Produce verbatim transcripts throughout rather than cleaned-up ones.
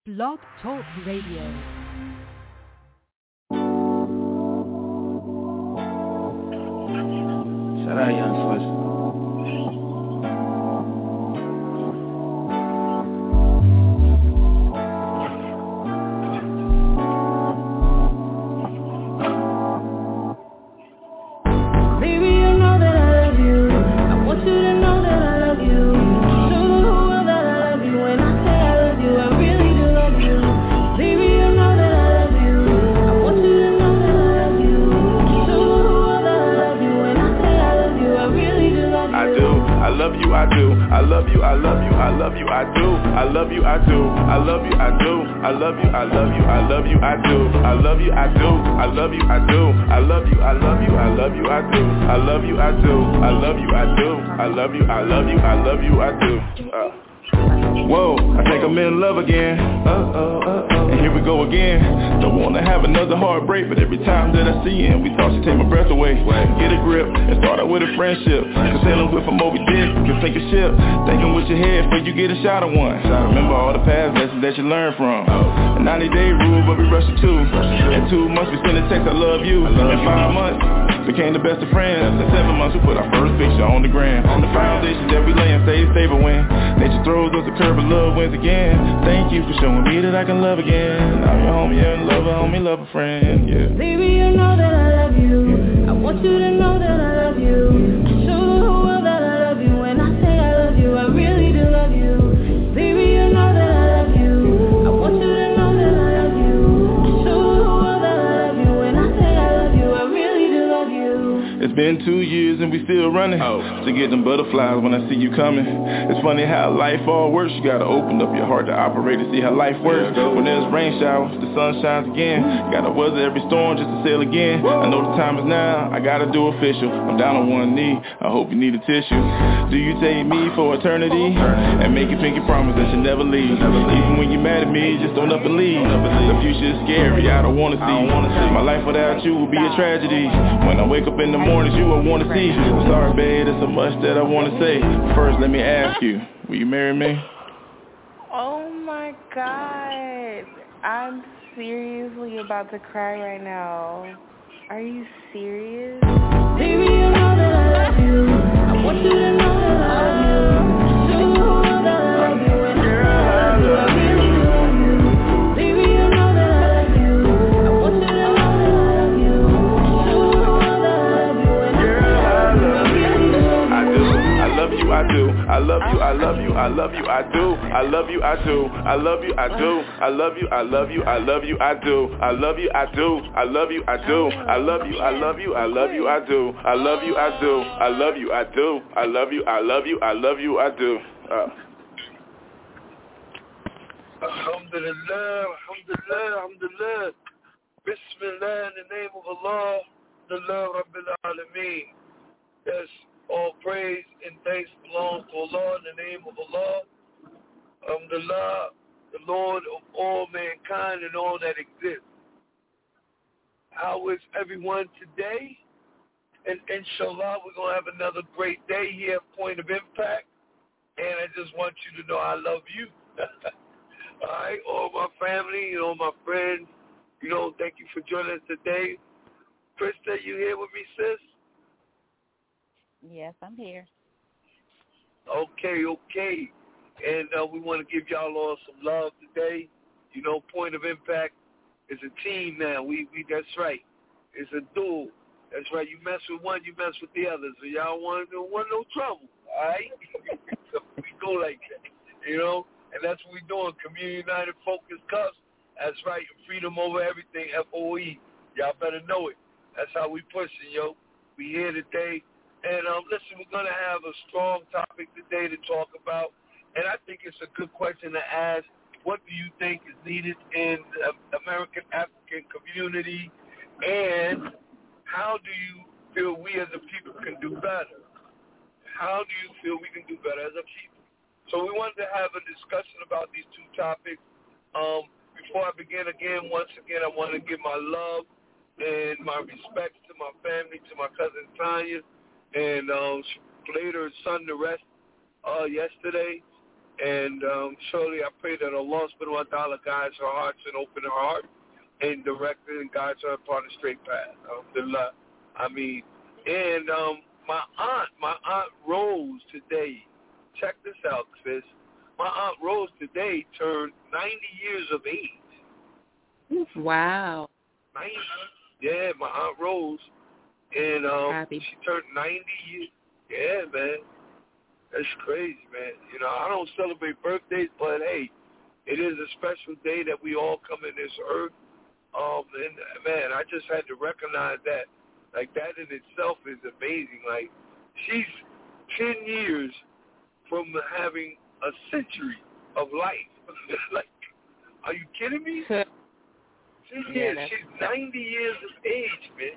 Blog Talk Radio. Shout out Young Swiss. I do, I love you, I love you, I love you, I do, I love you, I do, I love you, I do, I love you, I love you, I love you, I do, I love you, I do, I love you, I do, I love you, I love you, I love you, I do, I love you, I do, I love you, I do, I love you, I love you, I love you, I do. Uh. Whoa, I think I'm in love again. Uh-oh, uh-oh. And here we go again. Don't wanna have another heartbreak, but every time that I see him, we thought she'd take my breath away. Get a grip and start out with a friendship. Cause sailing with a Moby Dick, you can sink a ship. Thinking with your head before you get a shot of one. Remember all the past lessons that you learned from. A ninety day rule, but we rushed it too. In two months we sent a text, I love you. In five months became the best of friends. In seven months we put our first picture on the gram. On the foundation that we lay and stay stable when nature throws us a curve, but love wins again. Thank you for showing me that I can love again. I'm your homie and lover, homie, lover, friend, yeah. Baby, you know that I love you. I want you to know that I love you. Show the whole world that I love you. When I say I love you, I really do love you. Baby, you know that I love you. I want you to know that I love you. Show the whole world that I love you. When I say I love you, I really do love you. It's been two years and we still running. Oh. To get them butterflies when I see you coming. It's funny how life all works. You gotta open up your heart to operate to see how life works. When there's rain showers, the sun shines again. Gotta weather every storm just to sail again. I know the time is now, I gotta do official. I'm down on one knee, I hope you need a tissue. Do you take me for eternity? And make your pinky promise that you'll never leave. Even when you're mad at me, just don't up and leave. The future is scary, I don't wanna see. My life without you will be a tragedy. When I wake up in the mornings, you I wanna see. I'm sorry babe, there's so much that I wanna say. First let me ask you, will you marry me? Oh my god, I'm seriously about to cry right now. Are you serious? Baby, you know that I love you. I want you to know that I love you. Show the whole world that I love you. And I love you, I really do love you. Baby, you know that I love you. I want you to know that I love you. Show the whole world that I love you. And I love you, I really do love you. I do, I love you, I do. I love you, I love you, I love you, I do. I love you, I do. I love you, I do. I love you, I love you, I love you, I do. I love you, I do. I love you, I do. I love you, I love you, I love you, I do. I love you, I do. I love you, I do. I love you, I love you, I love you, I do. Uh. Alhamdulillah, alhamdulillah, alhamdulillah. Bismillah, in the name of Allah, the Lord Rabbil Alameen. Yes, all praise and thanks belong to Allah in the name of Allah. Alhamdulillah, the Lord of all mankind and all that exists. How is everyone today? And inshallah, we're going to have another great day here at Point of Impact. And I just want you to know I love you. All right, all my family, you know, my friends, you know, thank you for joining us today. Krista, you here with me, sis? Yes, I'm here. Okay, okay. And uh, we want to give y'all all some love today. You know, Point of Impact is a team now. We, we that's right. It's a duel. That's right. You mess with one, you mess with the other. So y'all want, don't want no trouble, all right? So we go like that, you know? And that's what we're doing. Community United Focus Cups. That's right. Freedom over everything, F O E. Y'all better know it. That's how we pushing, yo. We here today. And um, listen, we're going to have a strong topic today to talk about. And I think it's a good question to ask. What do you think is needed in the American African community? And how do you feel we as a people can do better? How do you feel we can do better as a people? So we wanted to have a discussion about these two topics. Um, before I begin again, once again, I want to give my love and my respects to my family, to my cousin Tanya, and um, she laid her son to rest uh, yesterday. And um, surely I pray that Allah subhanahu wa ta'ala guides her hearts and open her heart and direct her and guides her upon a straight path. Alhamdulillah. I mean, and um, my aunt, my aunt Rose today, check this out, Chris. My aunt Rose today turned ninety years of age. Wow. ninety. Yeah, my aunt Rose. And um, Happy. she turned ninety years. Yeah, man. That's crazy, man. You know, I don't celebrate birthdays, but, hey, it is a special day that we all come in this earth. Um, and, man, I just had to recognize that. Like, that in itself is amazing. Like, she's ten years from having a century of life. Like, are you kidding me? ten Yeah, years. She's ninety years of age, man.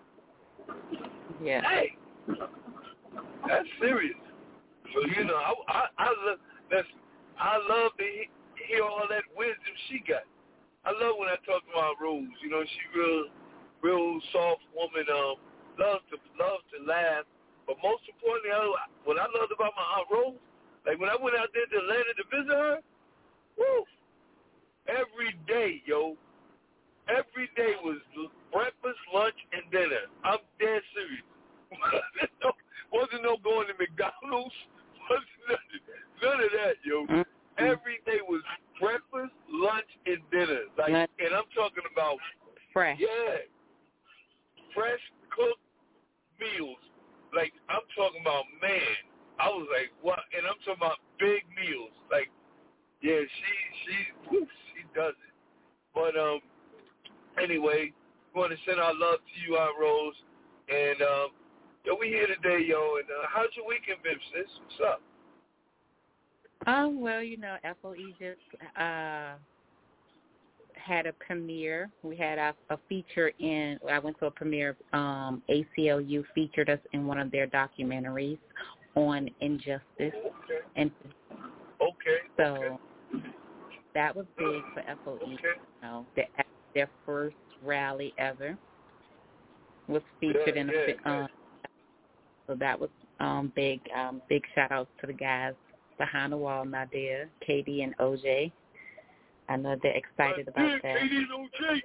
Yeah. Hey, that's serious. So, you know, I, I, I, love, that's, I love to hear all that wisdom she got. I love when I talk about Rose. You know, she real, real soft woman. Um, loves to loves to laugh. But most importantly, I, what I loved about my Aunt Rose, like when I went out there to Atlanta to visit her, woo, every day, yo, every day was breakfast, lunch, and dinner. I'm dead serious. Wasn't no going to McDonald's. Wasn't nothing, none of that, yo. Mm-hmm. Every day was breakfast, lunch, and dinner. Like, lunch. And I'm talking about fresh. Yeah, fresh cooked meals. Like, I'm talking about, man. I was like, what? And I'm talking about big meals. Like, yeah, she she whew, she does it. But um, anyway, we want to send our love to you, Aunt Rose, and um. Yo, we here today, yo, and uh, how's your weekend been, sis? What's up? Um, well, you know, F O E just uh, had a premiere. We had a, a feature in, I went to a premiere, um, A C L U featured us in one of their documentaries on injustice. Okay. And okay. So okay. that was big for F O E. Okay. You know, their, their first rally ever was featured yeah, in a yeah, um, yeah. So that was um, big. Um, big shout outs to the guys behind the wall, Nadia, K D, and O J. I know they're excited about yeah, that. K D and O J.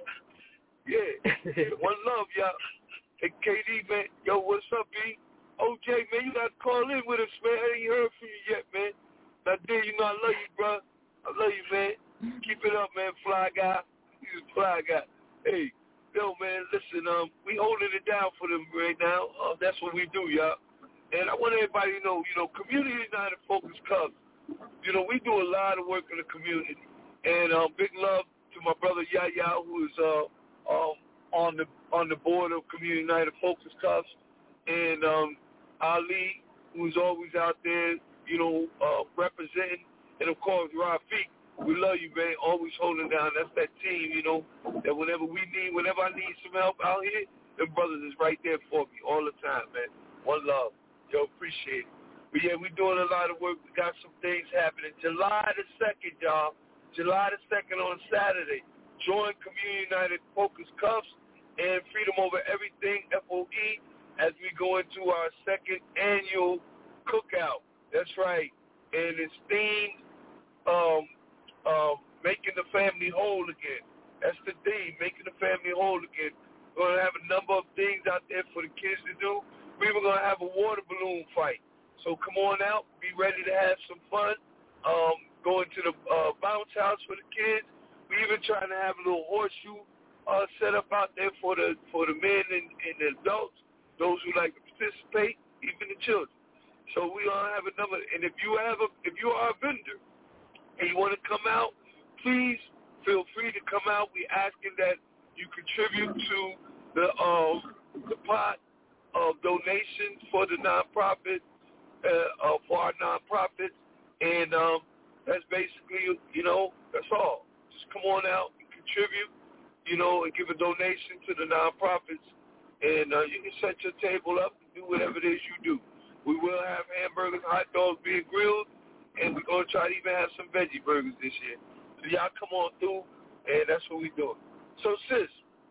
Yeah. One love, y'all. Hey, K D, man. Yo, what's up, B? O J, man, you got to call in with us, man. I ain't heard from you yet, man. Nadia, you know I love you, bro. I love you, man. Keep it up, man. Fly guy. He's a fly guy. Hey. Yo, man, listen, um, we holding it down for them right now. Uh, that's what we do, y'all. And I want everybody to know, you know, Community United Focus Cubs, you know, we do a lot of work in the community. And um, big love to my brother Yaya, who is uh, um, on the on the board of Community United Focus Cubs, and um, Ali, who's always out there, you know, uh, representing, and of course Rafiq. We love you, man. Always holding down. That's that team, you know, that whenever we need, whenever I need some help out here, them brothers is right there for me all the time, man. One love. Yo, appreciate it. But, yeah, we're doing a lot of work. We got some things happening. July the second, y'all. July the second on Saturday. Join Community United Focus Cubs and Freedom Over Everything, F O E, as we go into our second annual cookout. That's right. And it's themed, um, Um, making the family whole again. That's the theme, making the family whole again. We're going to have a number of things out there for the kids to do. We're even going to have a water balloon fight. So come on out. Be ready to have some fun. Um, going to the uh, bounce house for the kids. We're even trying to have a little horseshoe uh, set up out there for the for the men and, and the adults, those who like to participate, even the children. So we're going to have a number. And if you have a, if you are a vendor, and you want to come out, please feel free to come out. We're asking that you contribute to the uh, the pot of donations for the nonprofit, uh, uh, for our nonprofits, and um, that's basically, you know, that's all. Just come on out and contribute, you know, and give a donation to the nonprofits, and uh, you can set your table up and do whatever it is you do. We will have hamburgers, hot dogs being grilled, and we're going to try to even have some veggie burgers this year. So y'all come on through, and that's what we're doing. So, sis,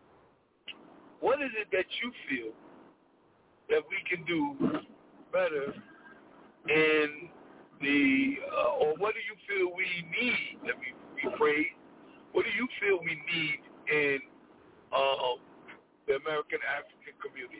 what is it that you feel that we can do better in the, uh, or what do you feel we need? Let me rephrase. What do you feel we need in uh, the American African community?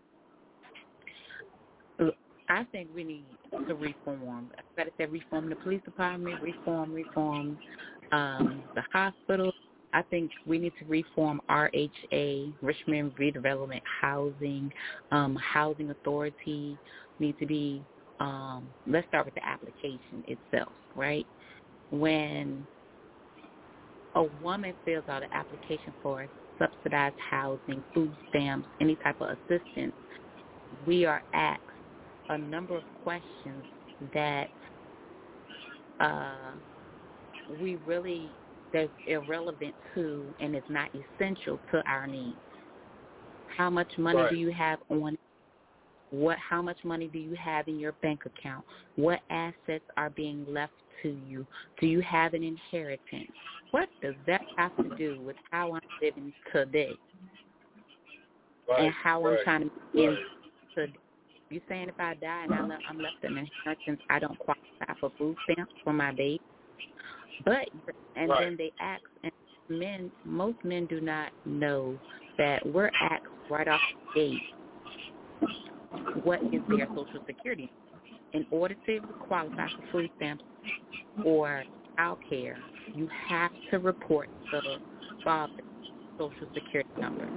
I think we need to reform. I gotta say reform the police department, reform, reform um, the hospital. I think we need to reform R H A, Richmond Redevelopment Housing, um, Housing Authority need to be, um, let's start with the application itself, right? When a woman fills out an application for subsidized housing, food stamps, any type of assistance, we are asked a number of questions that uh, we really, that's irrelevant to and is not essential to our needs. How much money Right. do you have on what? How much money do you have in your bank account? What assets are being left to you? Do you have an inheritance? What does that have to do with how I'm living today Right. and how right. I'm trying to begin right. today? You saying if I die and I le- I'm left an inheritance, I don't qualify for food stamps for my baby? But and Right. then they ask, and men, most men do not know that we're asked right off the gate, what is their Social Security? In order to qualify for food stamps or child care, you have to report the father's Social Security number.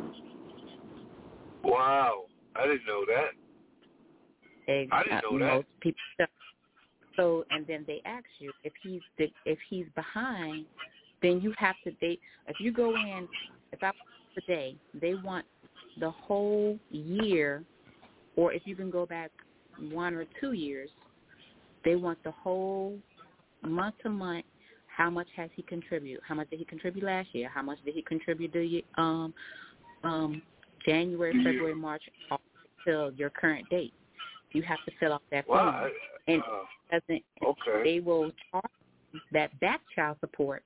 Wow. I didn't know that. They, I didn't uh, know that. most people don't. So, and then they ask you if he's the, if he's behind, then you have to. They if you go in, if I today, they want the whole year, or if you can go back one or two years, they want the whole month to month. How much has he contributed? How much did he contribute last year? How much did he contribute to um um January, February, March, till your current date? You have to fill out that form, Wow. and Uh, it doesn't. okay. They will charge that back child support.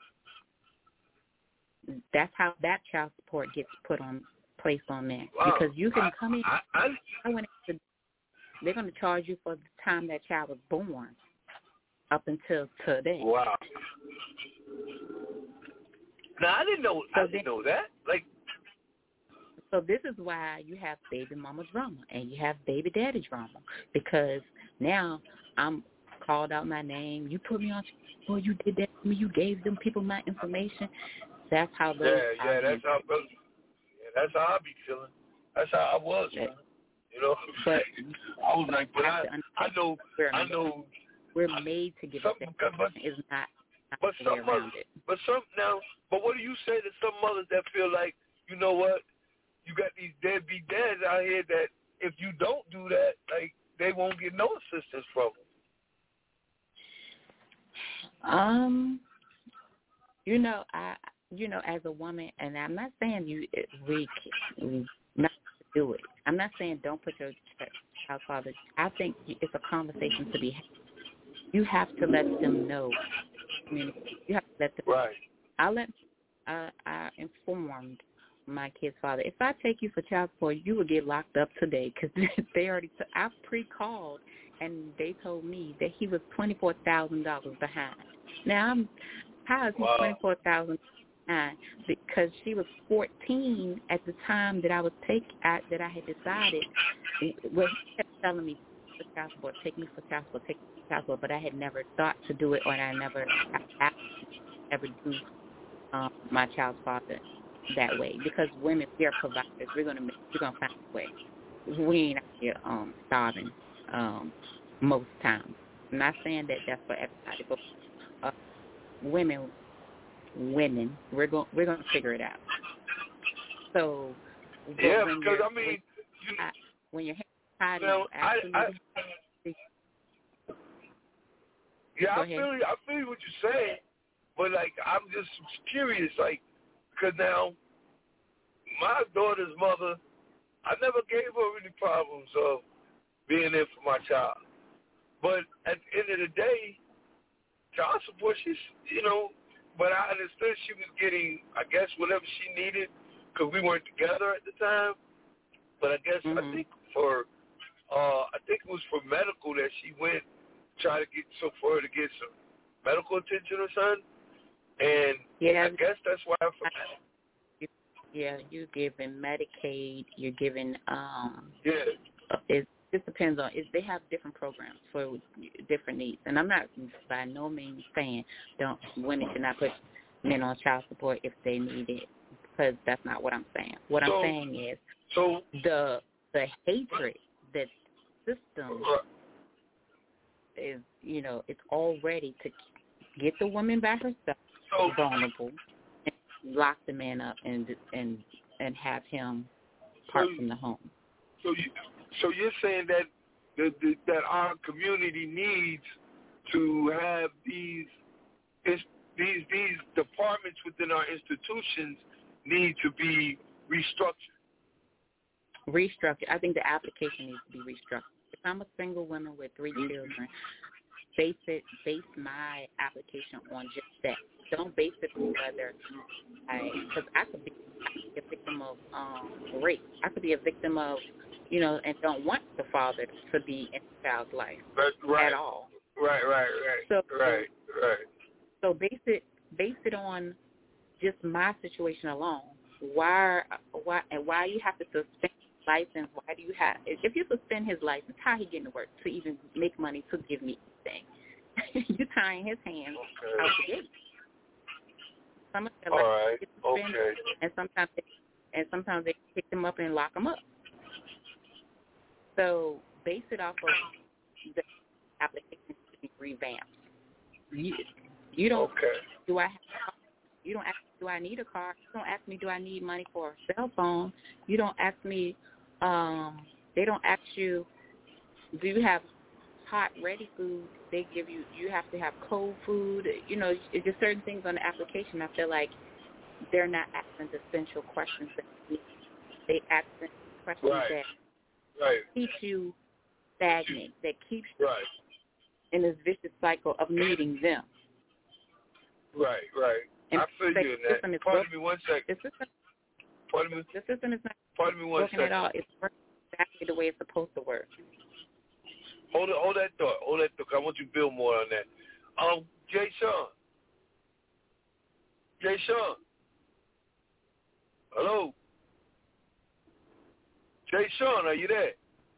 That's how that child support gets put on placed on there Wow. because you can I, come in. I, I, I went to, they're going to charge you for the time that child was born up until today. wow. Now I didn't know. So I didn't then, know that. Like. So this is why you have baby mama drama and you have baby daddy drama because now I'm called out my name. You put me on. Oh, you did that to me. You gave them people my information. That's how those. Yeah, yeah. That's how. Yeah, that's how I be feeling. That's how I was. Man. You know. But I was like, but I, I know, we're I know. We're made to give some, it. But, is not. not but some mothers, it. but some now. But what do you say to some mothers that feel like, you know what? You got these deadbeat dads out here that if you don't do that, like they won't get no assistance from them. Um, you know, I, you know, as a woman, and I'm not saying you we, we not do it. I'm not saying don't put your child father. I think it's a conversation to be had. You have to let them know. I mean, you have to let them. Right. I let. Uh, I informed my kid's father, if I take you for child support, you will get locked up today because they already. T- I pre-called and they told me that he was twenty-four thousand dollars behind. Now, I'm, how is he wow. twenty-four thousand dollars behind? Because she was fourteen at the time that I was take I, that I had decided. Well, he kept telling me for child support, take me for child support, take me for child support, but I had never thought to do it, or I never, I, I never do um, my child's father that way because women, we are providers. We're gonna make, we're gonna find a way. We ain't out here um, starving um, most times. I'm not saying that that's for everybody, but uh, women, women, we're going we're gonna figure it out. So yeah, when because you're, I mean, when, you, when you're tired, you know, you I, I, yeah, Go I ahead. feel I feel what you're saying, but like I'm just curious, like. Because now, my daughter's mother, I never gave her any problems of being there for my child. But at the end of the day, child support, she's, you know, but I understood she was getting, I guess, whatever she needed because we weren't together at the time. But I guess, mm-hmm. I think for, uh, I think it was for medical that she went try to get so for her to get some medical attention or something. And yeah, I guess that's why. I'm from, yeah, you're giving Medicaid. You're giving. Um, yeah. It just depends on. It, they have different programs for different needs, and I'm not by no means saying don't women should not put men on child support if they need it, because that's not what I'm saying. What so, I'm saying is so the the hatred that system is, you know, it's all ready to get the woman by herself, so, vulnerable, and lock the man up and and and have him part so, from the home. So you, so you're saying that the, the, that our community needs to have these these these departments within our institutions need to be restructured. Restructured. I think the application needs to be restructured. If I'm a single woman with three children, base it, base my application on just that. Don't base it on whether I, because I could be a victim of um, rape. I could be a victim of, you know, and don't want the father to be in the child's life right, right, at all. Right, right, right. So, right, right. So base it, base it on just my situation alone. Why, why, and why you have to suspend license? Why do you have? If you suspend his license, how he getting to work to even make money to give me anything? You tying his hands okay. out the gate. Some of their All licenses right. get suspended, Okay. and sometimes they, and sometimes they pick them up and lock them up. So base it off of the application to be revamped. You, you don't. Okay. Do I have? You don't ask me, do I need a car? You don't ask me, do I need money for a cell phone? You don't ask me, um, they don't ask you, do you have hot, ready food? They give you, you have to have cold food. You know, it's just certain things on the application. I feel like they're not asking the essential questions that you need. They ask questions right. that right. keep you stagnant, that keeps you right. in this vicious cycle of needing them. Right, right. And I feel you in that. Pardon broken. me one second. The system, Pardon me. the system is not Pardon me one broken second. at all. It's working exactly the way it's supposed to work. Hold it, hold that thought. Hold that thought. I want you to build more on that. Um, Jay Sean. Jay Sean. Hello. Jay Sean, are you there?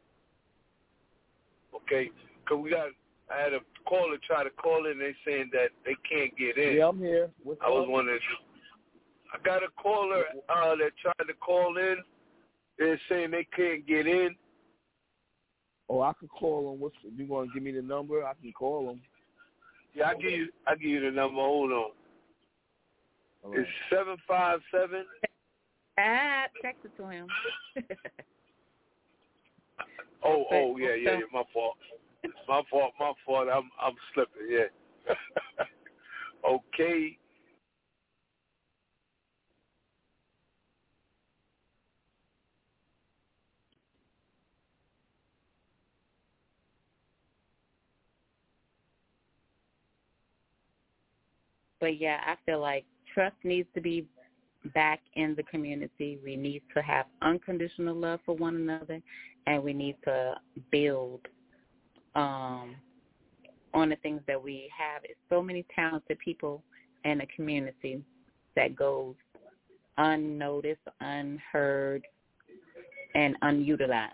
Okay, because we got, I had a caller try to call in. They saying that they can't get in. Yeah, I'm here. What's I was up? wondering. I got a caller uh, that tried to call in. They're saying they can't get in. Oh, I could call them. What's you want to give me the number? I can call them. Yeah, I give you. I give you the number. Hold on. Right. It's seven five seven. Ah, text it to him. Oh, oh, yeah, yeah, yeah. My fault. My fault. My fault. I'm, I'm slipping. Yeah. Okay. But yeah, I feel like trust needs to be back in the community. We need to have unconditional love for one another, and we need to build um, on the things that we have. It's so many talented people in the community that goes unnoticed, unheard, and unutilized.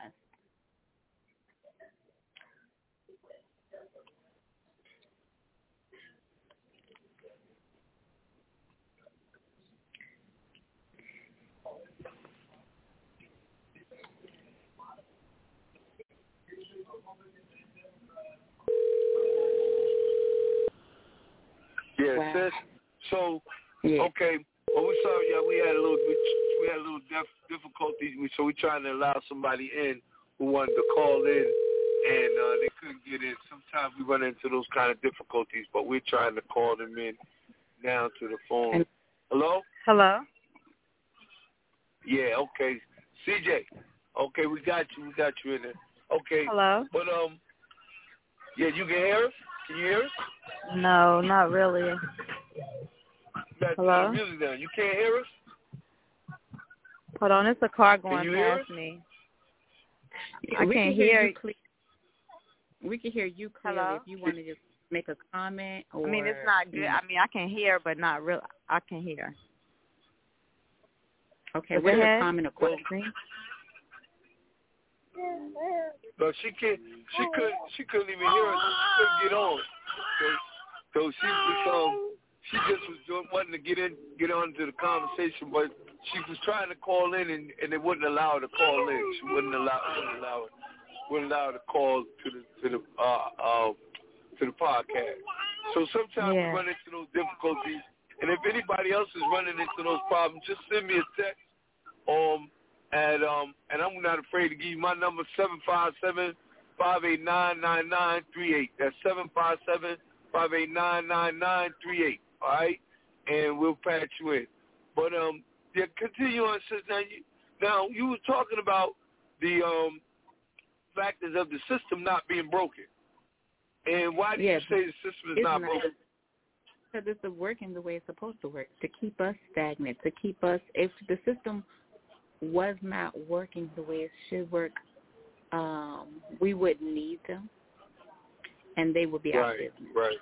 Yeah, Wow. sis. So, Yeah. okay. Well, we sorry, yeah, we had a little, we, we had a little def- difficulties. We, so we're trying to allow somebody in who wanted to call in, and uh, they couldn't get in. Sometimes we run into those kind of difficulties, but we're trying to call them in now to the phone. And- Hello? Hello? Yeah, okay. C J, okay, we got you. We got you in there. Okay. Hello? But, um, yeah, you can hear us? Can you hear us? No, not really. You got Hello? the music down. You can't hear us? Hold on, it's a car going you hear past us? me. Yeah, I we can't can hear hear you clear. We can hear you clearly. Hello? If you want to just make a comment or. I mean, it's not good. I mean, I can hear, but not real. I can hear. Okay, Go what's your ahead. comment or question? But she can't. She could. She couldn't even hear us. She couldn't get on. So, so she was um. She just was doing, wanting to get in, get on to the conversation, but she was trying to call in, and, and they wouldn't allow her to call in. She wouldn't allow, wouldn't allow her, wouldn't allow her to call to the to the uh, uh, to the podcast. So sometimes Yeah. we run into those difficulties, and if anybody else is running into those problems, just send me a text. Um, and um, and I'm not afraid to give you my number: seven five seven, five eight nine, nine nine three eight. That's seven five seven, five eight nine, nine nine three eight. All right, and we'll patch you in. But um, yeah, continue on, sis. Now you, now you were talking about the um factors of the system not being broken, and why do Yeah, you say the system is it's not not- broken? Because it's working the way it's supposed to work, to keep us stagnant, to keep us, if the system was not working the way it should work, um, we wouldn't need them, and they would be out of Right, business. right.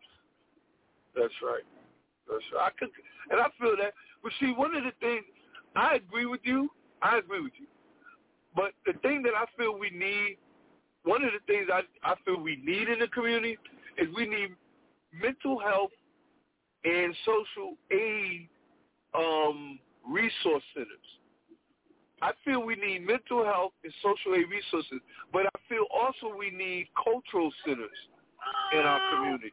That's right. That's right. I could, and I feel that. But see, one of the things, I agree with you. I agree with you. But the thing that I feel we need, one of the things I, I feel we need in the community is we need mental health and social aid um, resource centers. I feel we need mental health and social aid resources, but I feel also we need cultural centers in our communities.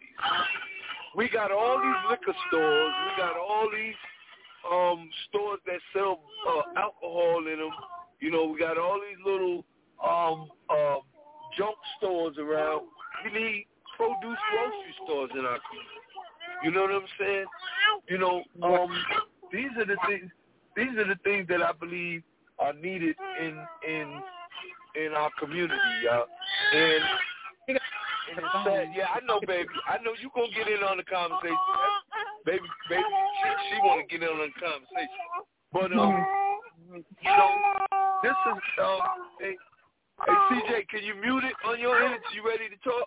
We got all these liquor stores. We got all these um, stores that sell uh, alcohol in them. You know, we got all these little um, uh, junk stores around. We need produce grocery stores in our community. You know what I'm saying? You know, um, these are the things. These are the things that I believe are needed in in in our community, y'all. And and it's sad. Yeah, I know, baby. I know you gonna get in on the conversation, baby. Baby, she, she wanna get in on the conversation. But um, you know, this is um, hey, hey, C J, can you mute it on your end? You ready to talk?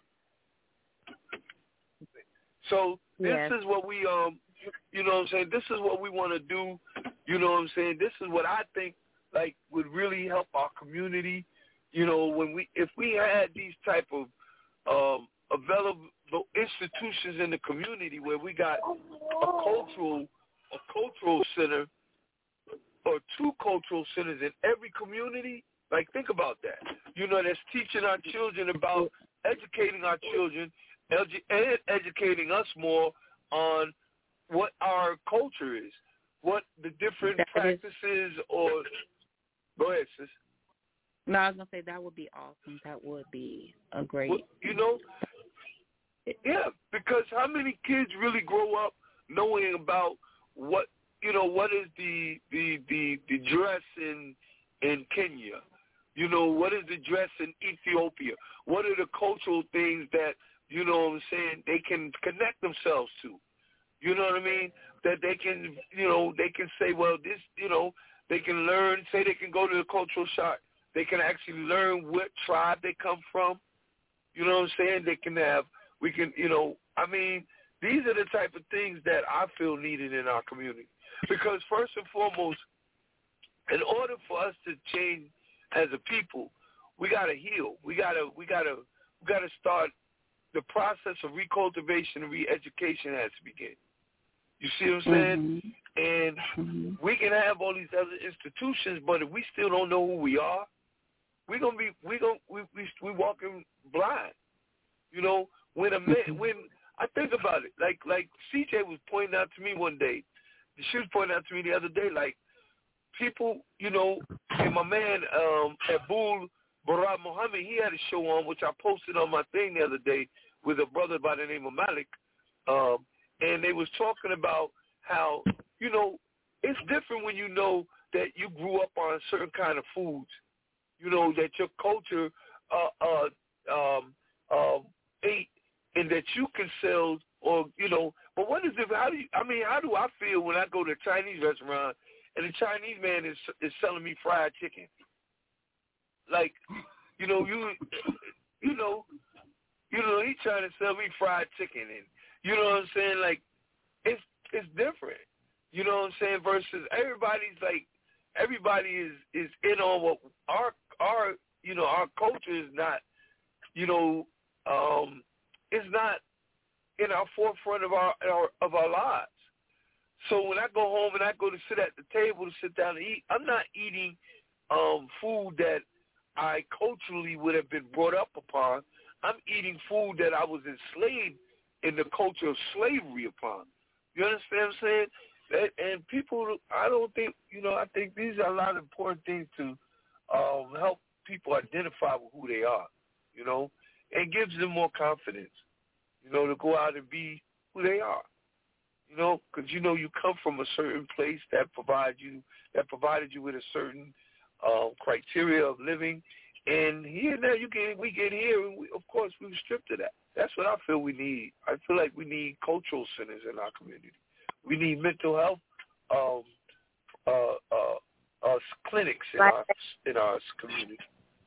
So this Yes. is what we um, you know what I'm saying. This is what we want to do. You know what I'm saying. This is what I think like would really help our community. You know, when we if we had these type of um, available institutions in the community where we got a cultural a cultural center or two cultural centers in every community. Like, think about that. You know, that's teaching our children about educating our children edu- and educating us more on what our culture is, what the different That is- practices or – go ahead, sis. No, I was going to say that would be awesome. That would be a great. Well, you know, yeah, because how many kids really grow up knowing about what, you know, what is the the, the, the dress in in Kenya? You know, what is the dress in Ethiopia? What are the cultural things that, you know what I'm saying, they can connect themselves to? You know what I mean? That they can, you know, they can say, well, this, you know, they can learn, say they can go to the cultural shock. They can actually learn what tribe they come from. You know what I'm saying? They can have, we can, you know, I mean, these are the type of things that I feel needed in our community. Because first and foremost, in order for us to change as a people, we got to heal. We got to, we got to, we got to start the process of recultivation and re-education has to begin. You see what I'm saying? Mm-hmm. And Mm-hmm. we can have all these other institutions, but if we still don't know who we are, we're gonna be we gonna we we we walking blind. You know, when a man when I think about it, like like C J was pointing out to me one day, she was pointing out to me the other day, like people, you know, and my man um Abul Barat Muhammad, he had a show on which I posted on my thing the other day with a brother by the name of Malik, um, and they was talking about how, you know, it's different when you know that you grew up on certain kind of foods. You know, that your culture uh, uh, um, uh, ate and that you can sell or, you know, but what is it, how do you, I mean, how do I feel when I go to a Chinese restaurant and the Chinese man is is selling me fried chicken? Like, you know, you, you know, you know, he trying to sell me fried chicken, and you know what I'm saying? Like, it's it's different. You know what I'm saying? Versus everybody's like, everybody is is in on what our our you know our culture is not, you know, um, it's not in our forefront of our, our of our lives. So when I go home and I go to sit at the table to sit down and eat, I'm not eating um, food that I culturally would have been brought up upon. I'm eating food that I was enslaved in the culture of slavery upon. You understand what I'm saying? That, and people, I don't think, you know, I think these are a lot of important things to um, help people identify with who they are, you know, and gives them more confidence, you know, to go out and be who they are. You know, because you know you come from a certain place that provide you that provided you with a certain um, criteria of living, and here now you get we get here, and we, of course we were stripped of that. That's what I feel we need. I feel like we need cultural centers in our community. We need mental health um, uh, uh, uh, clinics in Black, our in our community.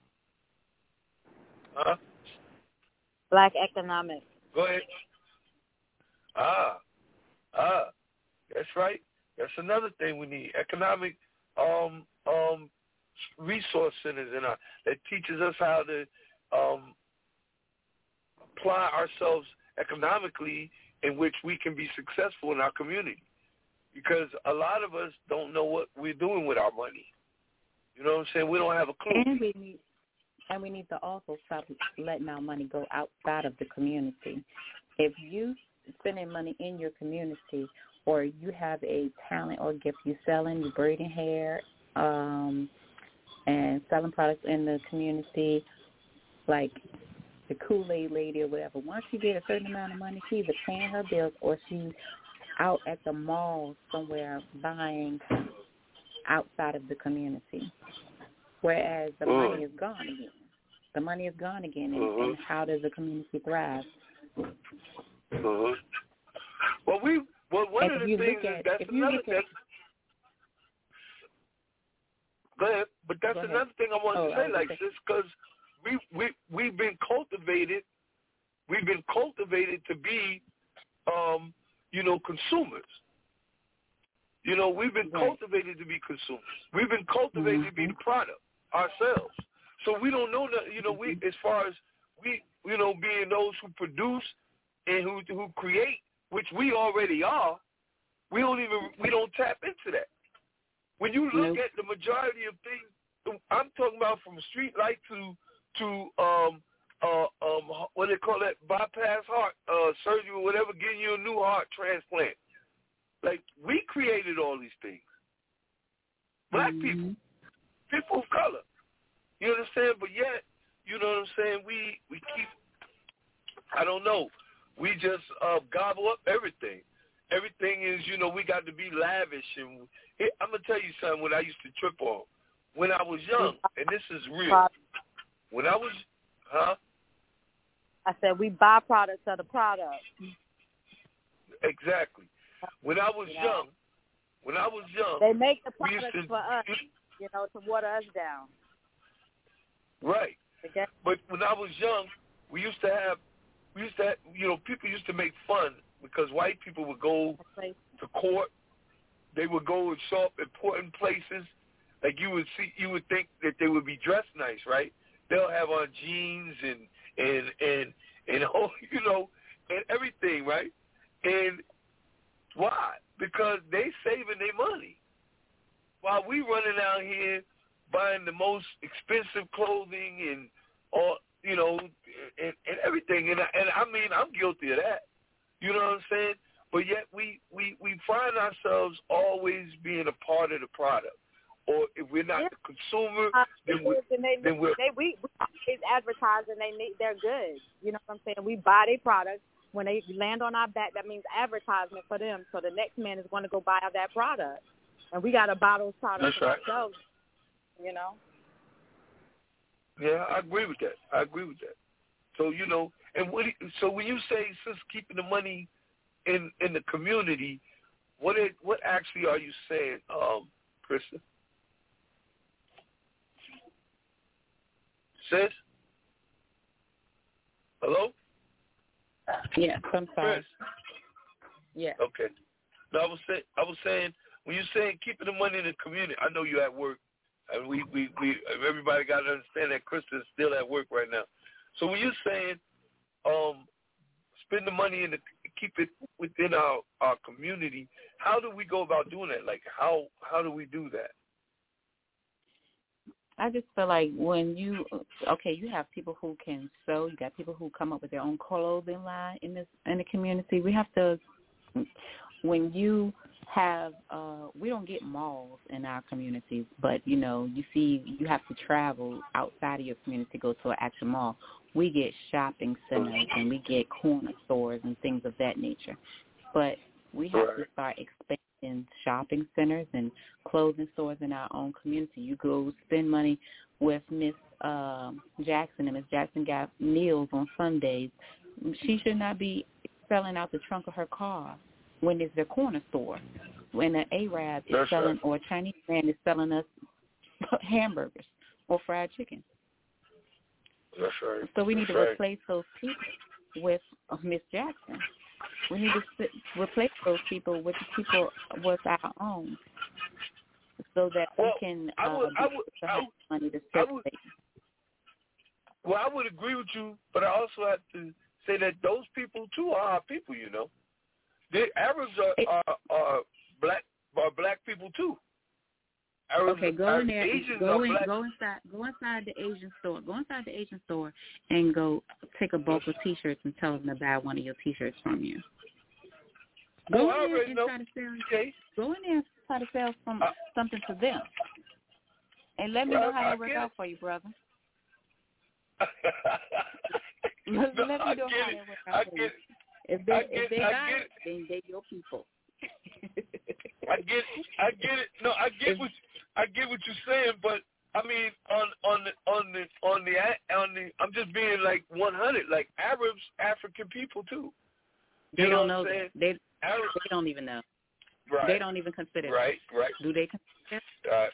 Huh? Black economics. Go ahead. Ah. Ah, that's right. That's another thing we need. Economic um, um, resource centers in our, that teaches us how to um, apply ourselves economically in which we can be successful in our community. Because a lot of us don't know what we're doing with our money. You know what I'm saying? We don't have a clue. And we need, and we need to also stop letting our money go outside of the community. If you spending money in your community, or you have a talent or gift, you selling, you braiding hair, um, and selling products in the community, like the Kool-Aid lady or whatever. Once you get a certain amount of money, she's either paying her bills or she's out at the mall somewhere buying outside of the community. Whereas the mm. money is gone again. The money is gone again, and, mm-hmm. and how does the community thrive? Uh-huh. Well, we well one and of the things at, is that's another thing. Go ahead, but that's another thing I want oh, to say, I like say. this, because we we we've been cultivated, we've been cultivated to be, um, you know, consumers. You know, we've been right. cultivated to be consumers. We've been cultivated mm-hmm. to be the product ourselves. So we don't know that. You know, we as far as we you know being those who produce and who who create, which we already are, we don't even we don't tap into that. When you look nope. at the majority of things, I'm talking about from street light to to um uh um what do they call that, bypass heart uh surgery or whatever, getting you a new heart transplant. Like, we created all these things. Black mm-hmm. people, people of color. You understand? But yet, you know what I'm saying? We we keep I don't know. We just uh, gobble up everything. Everything is, you know, we got to be lavish. And it, I'm going to tell you something what I used to trip on. When I was young, and this is real. When I was, huh? I said we buy products of the product. Exactly. When I was you know, young, when I was young. They make the products to, for us, you know, to water us down. Right. Okay. But when I was young, we used to have, we used to have, you know, people used to make fun because white people would go to court. They would go and show up important places. Like you would see, you would think that they would be dressed nice, right? They'll have on jeans and and and and oh, you know, and everything, right? And why? Because they saving their money while we running out here buying the most expensive clothing and all, you know, and, and everything. And I, and I mean, I'm guilty of that. You know what I'm saying? But yet we, we, we find ourselves always being a part of the product. Or if we're not yeah. the consumer, uh, then, we, and they, then we're... They, we, we advertise and they need, they're good. You know what I'm saying? We buy their products. When they land on our back, that means advertisement for them. So the next man is going to go buy that product. And we got to buy those products That's right. ourselves, you know? Yeah, I agree with that. I agree with that. So, you know, and what, so when you say, sis, keeping the money in, in the community, what it, what actually are you saying, um, Krista? Sis? Hello? Yes, I'm sorry. Chris. Yeah. Okay. No, I was saying, I was saying, when you're saying keeping the money in the community, I know you're at work, and we, we, we everybody got to understand that Chris is still at work right now. So when you're saying, um, spend the money in the, keep it within our, our community, how do we go about doing that? Like, how how do we do that? I just feel like when you, okay, you have people who can sew. You got people who come up with their own clothing line in this in the community. We have to, when you have, uh, we don't get malls in our communities, but, you know, you see you have to travel outside of your community to go to an actual mall. We get shopping centers and we get corner stores and things of that nature. But we have to start expanding shopping centers and clothing stores in our own community. You go spend money with Miss uh, Jackson, and Miss Jackson got meals on Sundays. She should not be selling out the trunk of her car when it's their corner store, when an Arab is That's selling right. or a Chinese man is selling us hamburgers or fried chicken. That's right. So we need That's to right. replace those people with uh, Miss Jackson. We need to sit, replace those people with the people with our own, so that Well, we can I uh, would, be I able would, to I have would, money to I would, circulate. well, I would agree with you, but I also have to say that those people too are our people. You know, the Arabs are, are, are black are black people too. Arabs, Okay, go are, in there. Asians Go are in. black. Go inside. Go inside the Asian store. Go inside the Asian store and go take a bulk of T-shirts and tell them to buy one of your T-shirts from you. Go Oh, I in there already and know. try to sell. Okay. Go in there and try to sell some Uh, something to them, and let me well, know how I that works get out it. for you, brother. no, Let me know I how get it. that works I out for get you. it. If they I if get- they I buy get it, then they your people. I get, I get it. No, I get what I get what you're saying, but I mean, on on the on the on the on the, I'm just being like one hundred. Like Arabs, African people too. They You don't know know what I'm that. saying? They Arabs, they don't even know. right? They don't even consider. Right, right. Do they consider? Uh, I,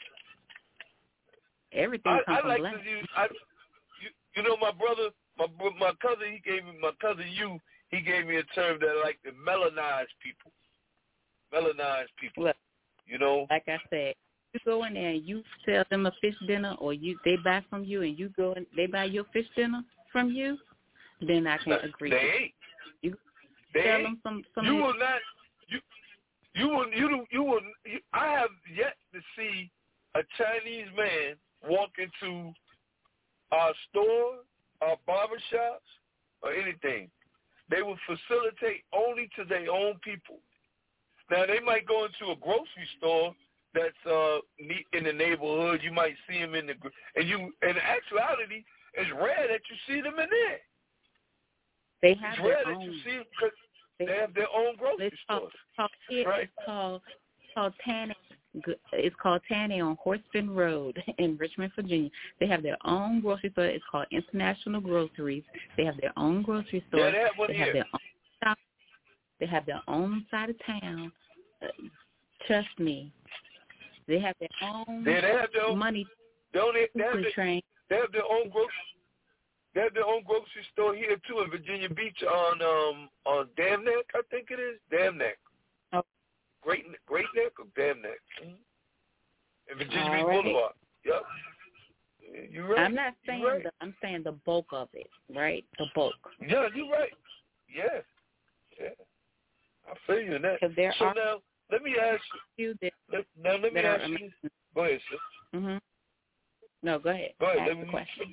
Everything I, comes I from like black. to use. I, you, you know, my brother, my bro- my cousin, he gave me my cousin you. He gave me a term that I like the melanized people. Melanized people. Look, you know, like I said, you go in there and you sell them a fish dinner, or you they buy from you and you go and they buy your fish dinner from you, then I can agree. They ain't. You They sell ain't. them some some. You will not. You you will you you will. You, I have yet to see a Chinese man walk into our store, our barbershops, or anything. They will facilitate only to their own people. Now they might go into a grocery store that's uh neat in the neighborhood. You might see them in the and you. In actuality, it's rare that you see them in there. They have It's their rare that own. you see them because They, they have their own grocery it's called, stores. called, it, Right. It's called called Tanny. It's called Tanny on Horston Road in Richmond, Virginia. They have their own grocery store. It's called International Groceries. They have their own grocery store. Yeah, they have one they here. have their own shop. They have their own side of town. Uh, trust me, they have their own They, they have their own money They, only, they, have their, train. they have their own grocery. They have their own grocery store here too in Virginia Beach on um on Dam Neck, I think it is Dam Neck. Oh. Great Great Neck or Dam Neck. Mm-hmm. In Virginia All Beach right. Boulevard. Yep. You're right. I'm not saying You're right. the, I'm saying the bulk of it, right? The bulk. Yeah, you're right. Yeah. Yeah. I feel you in that. Because there so are now let me ask few that, you. Let, now let me that are ask you. This. Go ahead, sir. mm-hmm. No, go ahead. Go ahead. Ask Let the me, question.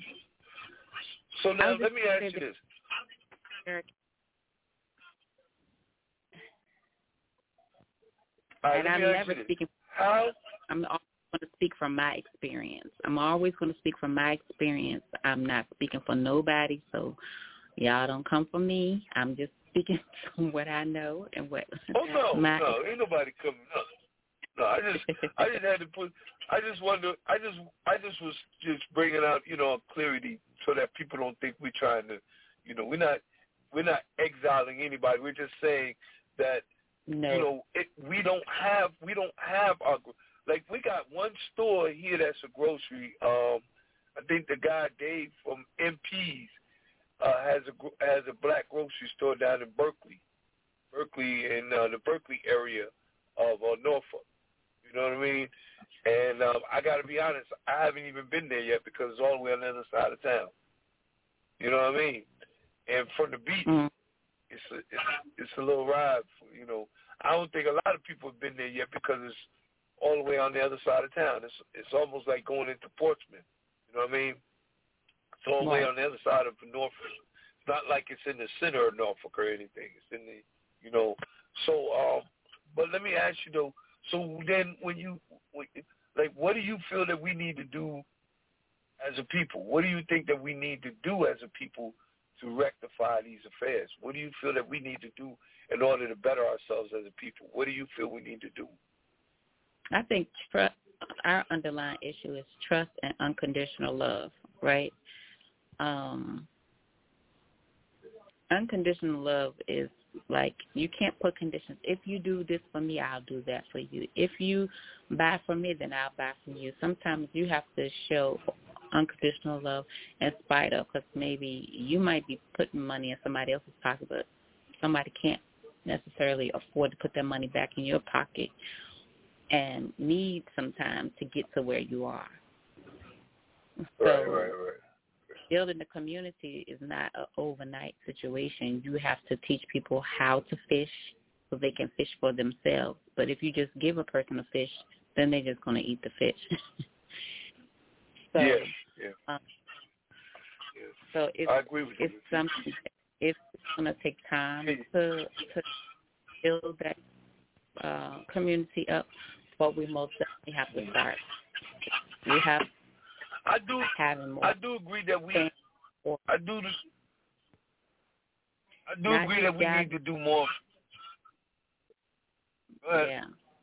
So now was let me just ask saying you this. Eric, All right, and let I'm me ask never you this. speaking. How? I'm always going to speak from my experience. I'm always going to speak from my experience. I'm not speaking for nobody, so y'all don't come for me. I'm just speaking from what I know and what. Oh no, my, no, ain't nobody coming up. No, I just, I just had to put. I just wonder. I just, I just was just bringing out, you know, clarity so that people don't think we're trying to, you know, we're not, we're not exiling anybody. We're just saying that, no. you know, it, we don't have, we don't have our, like we got one store here that's a grocery. Um, I think the guy Dave from M P's. uh, has a has a black grocery store down in Berkeley, Berkeley in uh, the Berkeley area of uh, Norfolk. You know what I mean? And um, I got to be honest, I haven't even been there yet because it's all the way on the other side of town. You know what I mean? And from the beach, mm. it's a it's, it's a little ride. For, you know, I don't think a lot of people have been there yet because it's all the way on the other side of town. It's it's almost like going into Portsmouth. You know what I mean? It's all the way on the other side of Norfolk. It's not like it's in the center of Norfolk or anything. It's in the, you know. So, um, but let me ask you though. So then, when you, when, like, what do you feel that we need to do as a people? What do you think that we need to do as a people to rectify these affairs? What do you feel that we need to do in order to better ourselves as a people? What do you feel we need to do? I think trust, our underlying issue is trust and unconditional love, right? Um, unconditional love is like you can't put conditions. If you do this for me, I'll do that for you. If you buy from me, then I'll buy from you. Sometimes you have to show unconditional love in spite of, because maybe you might be putting money in somebody else's pocket, but somebody can't necessarily afford to put that money back in your pocket and need some time to get to where you are. So right, right, right. Building the community is not an overnight situation. You have to teach people how to fish so they can fish for themselves. But if you just give a person a fish, then they're just going to eat the fish. so, yes, yeah. Um, yes. So it's, I agree with it's you. something. It's going to take time to to build that uh, community up, but we most definitely have to start. We have. I do. Having more I do agree that we. I do. This, I do agree that we gather, need to do more. Yeah.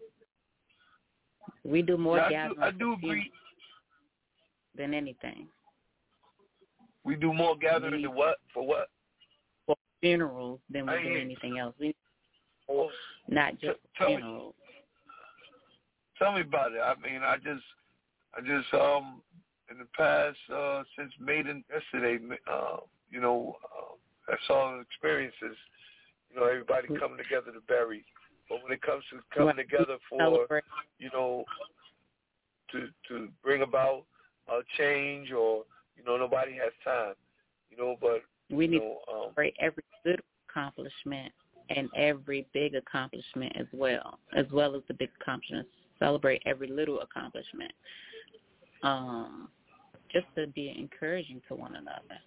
We do more yeah, gathering. I do, I do agree. Than anything. We do more gathering than what? For what? For funerals than we I do hear. anything else. We oh, not just tell funerals. Me, tell me about it. I mean, I just, I just, um, in the past, uh, since Maiden yesterday, uh, you know, uh, I saw experiences, you know, everybody coming together to bury. But when it comes to coming right. together for, Celebrate. you know, to to bring about a change, or, you know, nobody has time, you know, but, we need know, to um, celebrate every little accomplishment and every big accomplishment as well, as well as the big accomplishments. Celebrate every little accomplishment. Um, just to be encouraging to one another.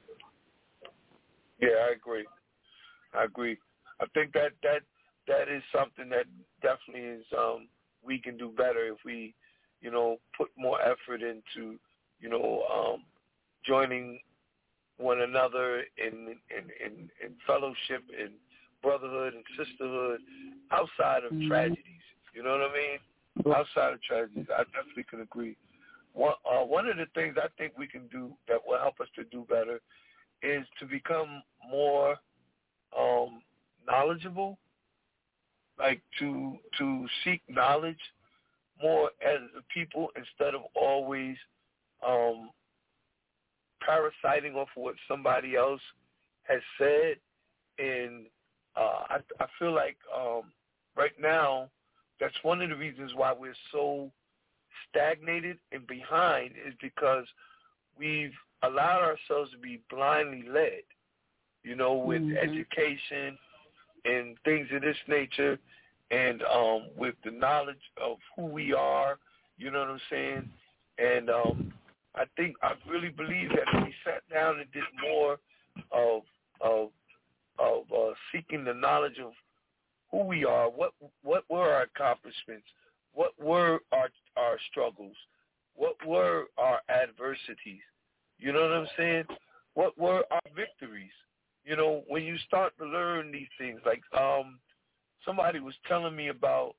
Yeah, I agree. I agree. I think that that, that is something that definitely is um, we can do better if we, you know, put more effort into, you know, um, joining one another in in, in in fellowship and brotherhood and sisterhood outside of mm-hmm. tragedies. You know what I mean? Outside of tragedies, I definitely can agree. One, uh, one of the things I think we can do that will help us to do better is to become more um, knowledgeable, like to to seek knowledge more as a people instead of always um, parasiting off what somebody else has said. And uh, I, I feel like um, right now that's one of the reasons why we're so stagnated and behind, is because we've allowed ourselves to be blindly led, you know, with mm-hmm. education and things of this nature, and um, with the knowledge of who we are, you know what I'm saying? And um, I think, I really believe that if we sat down and did more of of of uh, seeking the knowledge of who we are, what what were our accomplishments, what were our our struggles, what were our adversities, you know what I'm saying? What were our victories? You know, when you start to learn these things, like um, somebody was telling me about,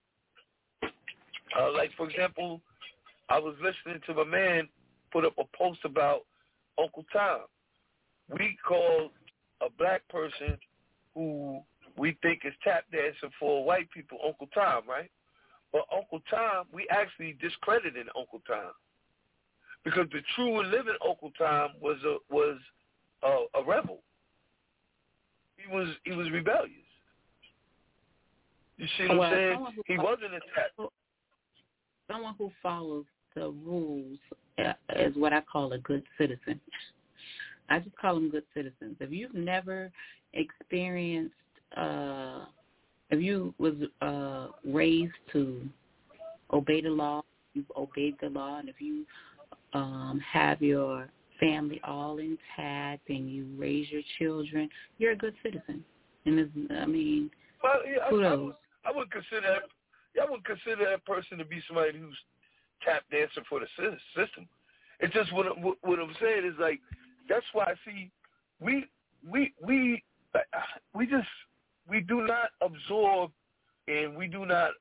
uh, like, for example, I was listening to my man put up a post about Uncle Tom. We call a black person who we think is tap dancing for white people Uncle Tom, right? But Uncle Tom, we actually discredited Uncle Tom, because the true and living Uncle Tom was a, was uh, a rebel. He was he was rebellious. You see what well, I'm saying? He follows, wasn't attacked. Someone who follows the rules uh, is what I call a good citizen. I just call them good citizens. If you've never experienced, uh, if you was uh, raised to obey the law, you've obeyed the law, and if you um, have your family all intact and you raise your children, you're a good citizen. And it's, I mean, well, yeah, kudos. I, I, would, I would consider that. Yeah, I would consider that person to be somebody who's tap dancing for the system. It's just what, what, what I'm saying is like that's why I see we we we we just we do not absorb and we do not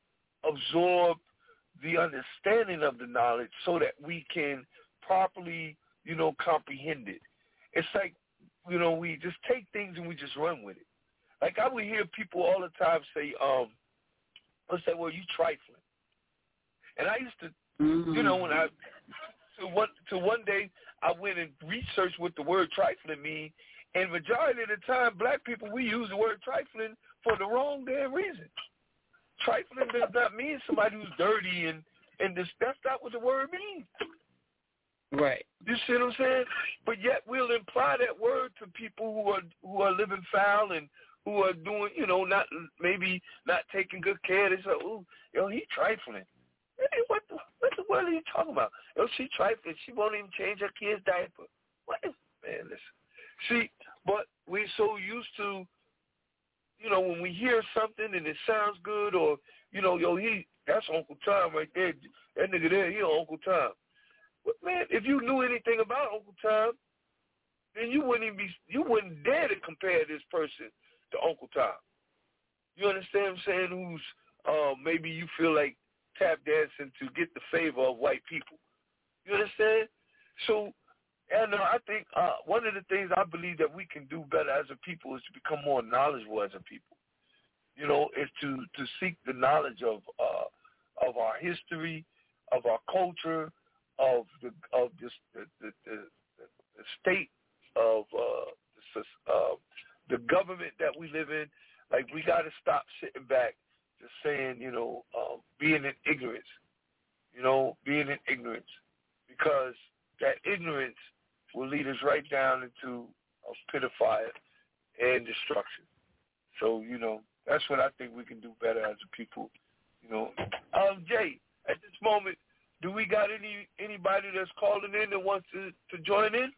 absorb the understanding of the knowledge so that we can properly, you know, comprehend it. It's like, you know, we just take things and we just run with it. Like I would hear people all the time say, um, let's say, well, you trifling. And I used to, mm-hmm. you know, when I, to one, to one day I went and researched what the word trifling means, and majority of the time black people, we use the word trifling for the wrong damn reason. Trifling does not mean somebody who's dirty, and, and this, that's not what the word means. Right. You see what I'm saying? But yet we'll imply that word to people who are who are living foul and who are doing, you know, not maybe not taking good care. They say, "Ooh, yo, he trifling." Hey, what the what the world are you talking about? Yo, she trifling. She won't even change her kid's diaper. What is man? Listen, see, but we're so used to, you know, when we hear something and it sounds good, or you know, yo, he that's Uncle Tom right there. That nigga there, he Uncle Tom. But man, if you knew anything about Uncle Tom, then you wouldn't even be, you wouldn't dare to compare this person to Uncle Tom. You understand what I'm saying? Who's uh, maybe you feel like tap dancing to get the favor of white people. You understand? So, and uh, I think uh, one of the things I believe that we can do better as a people is to become more knowledgeable as a people. You know, is to, to seek the knowledge of uh, of our history, of our culture, of the of this the the, the, the state of uh, the, uh, the government that we live in. Like we got to stop sitting back, just saying, you know, um, being in ignorance. You know, being in ignorance, because that ignorance will lead us right down into a pit of fire and destruction. So, you know, that's what I think we can do better as a people. You know, um, Jay, at this moment, do we got any anybody that's calling in that wants to, to join in?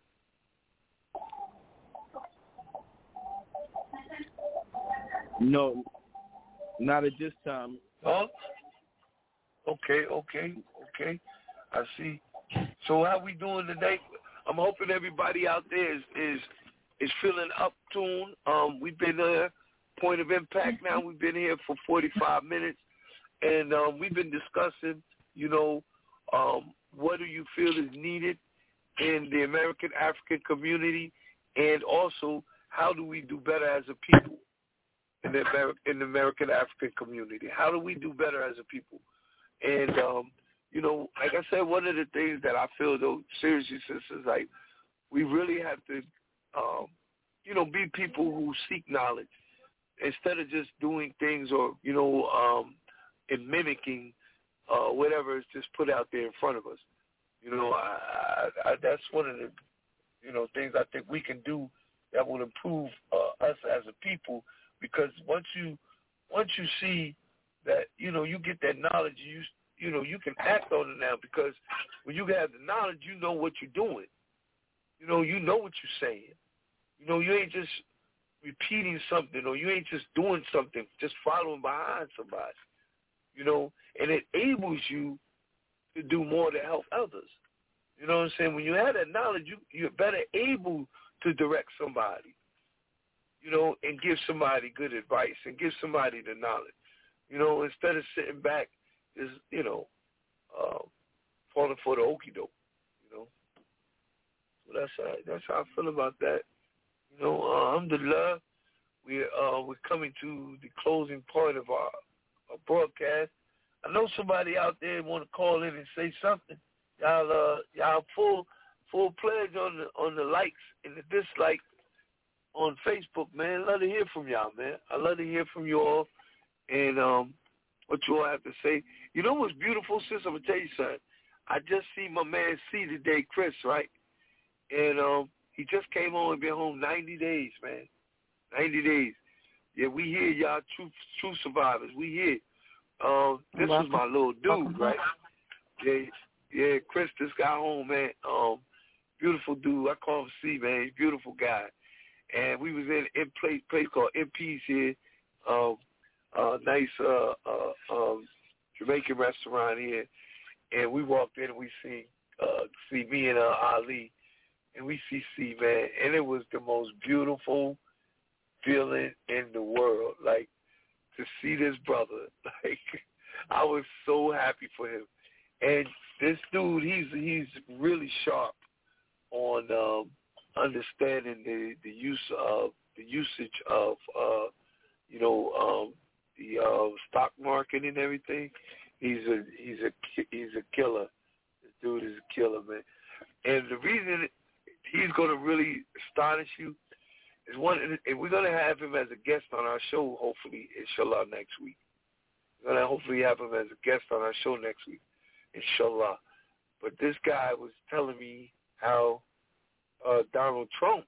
No, not at this time. Oh, okay, okay, okay. I see. So how we doing today? I'm hoping everybody out there is is, is feeling up tuned. Um, we've been there, Point of Impact now. We've been here for forty-five minutes, and um, we've been discussing, you know, um, what do you feel is needed in the American African community, and also how do we do better as a people in the, Ameri- in the American African community? How do we do better as a people? And, um, you know, like I said, one of the things that I feel, though, seriously, sisters, like, we really have to, um, you know, be people who seek knowledge instead of just doing things or, you know, um, and mimicking uh, whatever is just put out there in front of us. You know, I, I, I, that's one of the, you know, things I think we can do that will improve uh, us as a people, because once you once you see that, you know, you get that knowledge, you you know, you can act on it now, because when you have the knowledge, you know what you're doing. You know, you know what you're saying. You know, you ain't just repeating something, or you ain't just doing something, just following behind somebody. You know, and it enables you to do more to help others. You know what I'm saying? When you have that knowledge, you, you're better able to direct somebody, you know, and give somebody good advice and give somebody the knowledge. You know, instead of sitting back, is, you know, uh, falling for the okie doke, you know. So that's how, that's how I feel about that. You know, uh, alhamdulillah, we, uh, we're coming to the closing part of our, our broadcast. I know somebody out there want to call in and say something. Y'all, uh, y'all full full pledge on the on the likes and the dislikes on Facebook, man. I love to hear from y'all, man. I love to hear from you all and um, what you all have to say. You know what's beautiful, sis? I'm going to tell you something. I just see my man C today, Chris, right? And um, he just came home and been home ninety days, man. ninety days. Yeah, we here, y'all, true, true survivors. We here. Um, this Welcome. was my little dude, Welcome. right? Yeah, yeah, Chris just got home, man. Um, beautiful dude. I call him C, man. He's a beautiful guy. And we was in a place, place called M P's here. Um, uh, nice uh, uh, um, Jamaican restaurant here. And we walked in and we see, uh, see me and uh, Ali. And we see C, man. And it was the most beautiful feeling in the world. Like, to see this brother. Like, I was so happy for him. And this dude, he's he's really sharp on um, understanding the, the use of the usage of uh, you know um, the uh, stock market and everything. He's a he's a he's a killer. This dude is a killer, man. And the reason he's going to really astonish you is one, and we're going to have him as a guest on our show, hopefully, inshallah, next week. We're going to hopefully have him as a guest on our show next week, inshallah. But this guy was telling me how uh, Donald Trump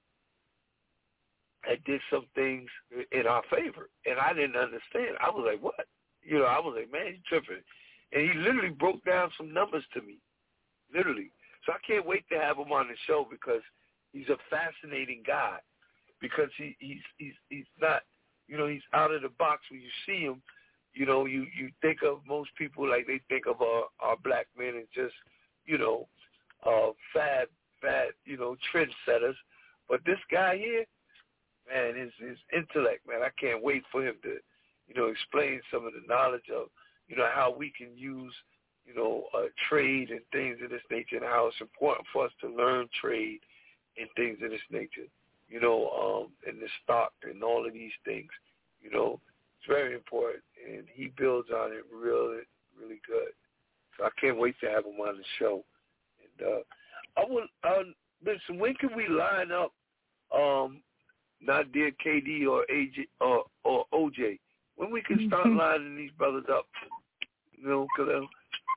had did some things in our favor, and I didn't understand. I was like, what? You know, I was like, man, he's tripping. And he literally broke down some numbers to me, literally. So I can't wait to have him on the show because he's a fascinating guy. Because he, he's he's he's not, you know, he's out of the box. When you see him, you know, you, you think of most people like they think of our, our black men as just, you know, uh, fad, fad, you know, trendsetters. But this guy here, man, his, his intellect, man, I can't wait for him to, you know, explain some of the knowledge of, you know, how we can use, you know, uh, trade and things of this nature and how it's important for us to learn trade and things of this nature. You know, um, and the stock and all of these things, you know, it's very important. And he builds on it really, really good. So I can't wait to have him on the show. And uh, I would, uh, listen, when can we line up, um, not dear K D or A J or, or O J, when we can start lining these brothers up? You know, because uh,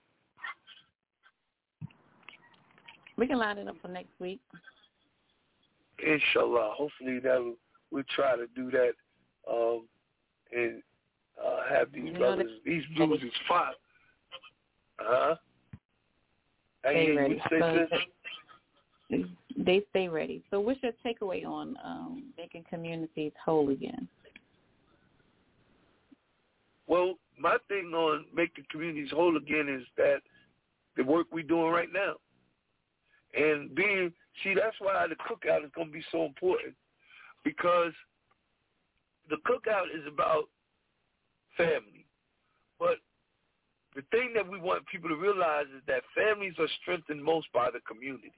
we can line it up for next week. Inshallah, hopefully that we'll try to do that um, and uh, have these you brothers. Know, these dudes is fine. Huh? Stay ready. So they, they stay ready. So, what's your takeaway on um, making communities whole again? Well, my thing on making communities whole again is that the work we're doing right now, and being. See, that's why the cookout is going to be so important, because the cookout is about family. But the thing that we want people to realize is that families are strengthened most by the community.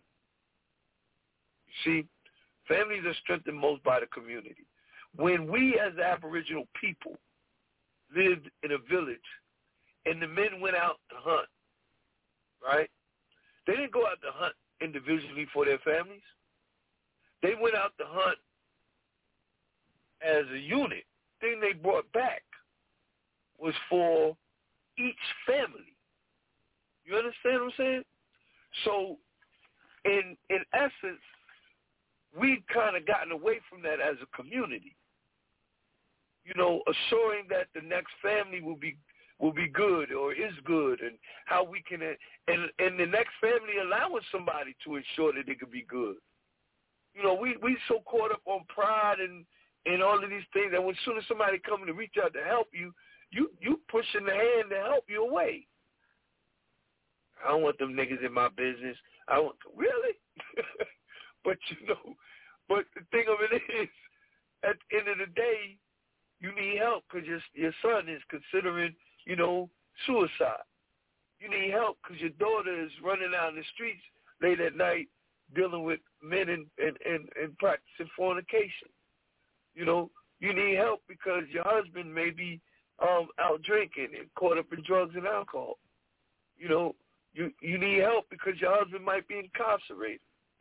See, families are strengthened most by the community. When we as Aboriginal people lived in a village and the men went out to hunt, right? They didn't go out to hunt individually for their families. They went out to hunt as a unit. The thing they brought back was for each family. You understand what I'm saying? So, in in essence, we've kind of gotten away from that as a community. You know, assuring that the next family will be will be good or is good, and how we can, and, and the next family allowing somebody to ensure that they could be good. You know, we we so caught up on pride and, and all of these things that when soon as somebody comes to reach out to help you, you you pushing the hand to help you away. I don't want them niggas in my business. I want to, really? But you know, but the thing of it is, at the end of the day, you need help because your your son is considering, you know, suicide. You need help because your daughter is running out in the streets late at night dealing with men and, and, and, and practicing fornication. You know, you need help because your husband may be um, out drinking and caught up in drugs and alcohol. You know, you, you need help because your husband might be incarcerated.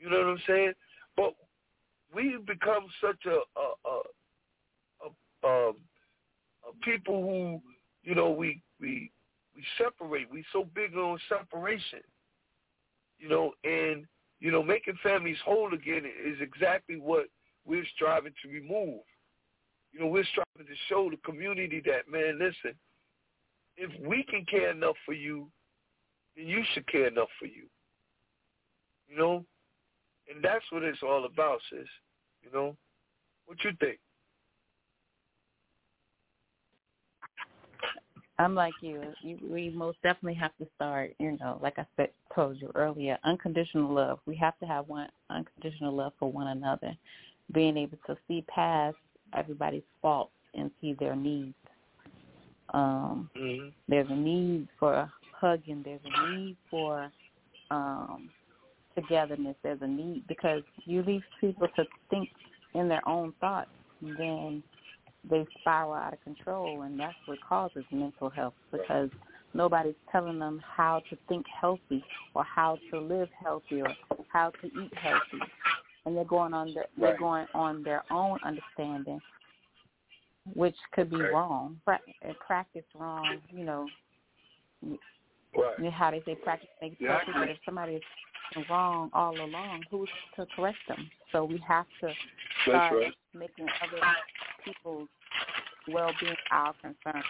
You know what I'm saying? But we've become such a a, a, a, a, a people who, you know, we we we separate. We so big on separation. You know, and you know, making families whole again is exactly what we're striving to remove. You know, we're striving to show the community that, man, listen, if we can care enough for you, then you should care enough for you. You know? And that's what it's all about, sis. You know? What you think? I'm like you. you. We most definitely have to start, you know, like I said, told you earlier, unconditional love. We have to have one unconditional love for one another, being able to see past everybody's faults and see their needs. Um, mm-hmm. There's a need for hugging. There's a need for um, togetherness. There's a need because you leave people to think in their own thoughts, then they spiral out of control, and that's what causes mental health because nobody's telling them how to think healthy or how to live healthy or how to eat healthy, and they're going on the, they're going on their own understanding, which could be wrong, practice wrong. You know, right. you know how they say practice makes perfect, but if somebody is wrong all along, who's to correct them? So we have to start right. making other people's well-being our concern.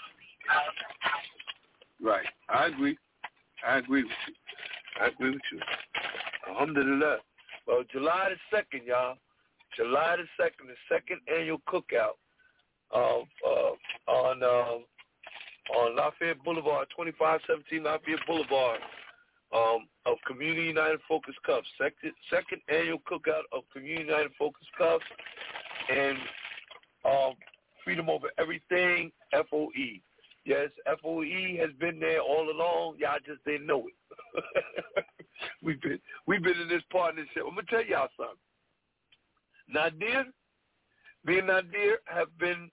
Right. I agree. I agree with you. I agree with you. Alhamdulillah. Well, July the second, y'all. July the second, the second annual cookout of uh, on um, on Lafayette Boulevard, twenty-five seventeen Lafayette Boulevard, um, of Community United Focus Cups. Second, second annual cookout of Community United Focus Cups, and um, Freedom Over Everything, F O E. Yes, F O E has been there all along. Y'all just didn't know it. we've been we've been in this partnership. I'm gonna tell y'all something. Nadir, me and Nadir have been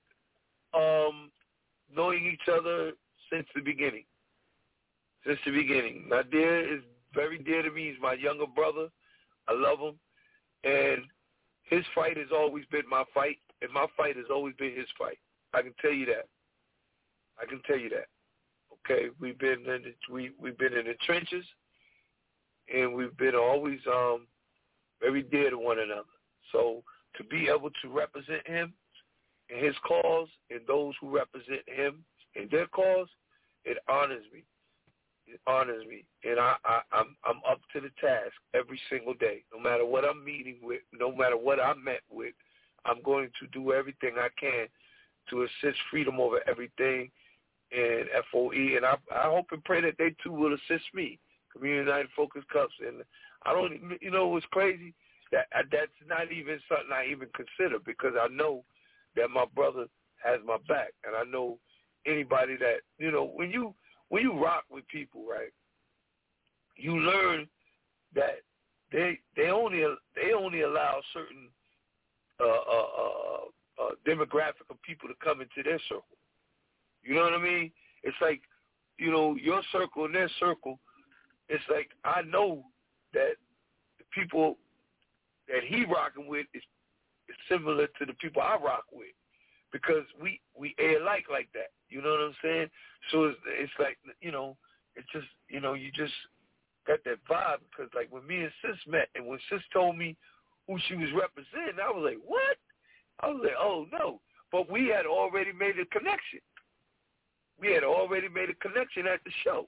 um, knowing each other since the beginning. Since the beginning, Nadir is very dear to me. He's my younger brother. I love him, and his fight has always been my fight, and my fight has always been his fight. I can tell you that. I can tell you that. Okay, we've been in the, we we've been in the trenches, and we've been always um, very dear to one another. So to be able to represent him in his cause and those who represent him in their cause, it honors me. It honors me, and I, I, I'm I'm up to the task every single day. No matter what I'm meeting with, no matter what I'm met with, I'm going to do everything I can to assist Freedom Over Everything and F O E, and I, I hope and pray that they too will assist me, Community United Focus Cups. And I don't, you know, what's crazy that that's not even something I even consider because I know that my brother has my back, and I know anybody that, you know, when you when you rock with people, right, you learn that they they only they only allow certain uh, uh, uh, uh, demographic of people to come into their circle. You know what I mean? It's like, you know, your circle and their circle. It's like I know that the people that he rocking with is, is similar to the people I rock with because we we air alike like that. You know what I'm saying? So it's, it's like, you know, it's just, you know, you just got that vibe because like when me and Sis met and when Sis told me who she was representing, I was like, what? I was like, oh, no. But we had already made a connection. We had already made a connection at the show.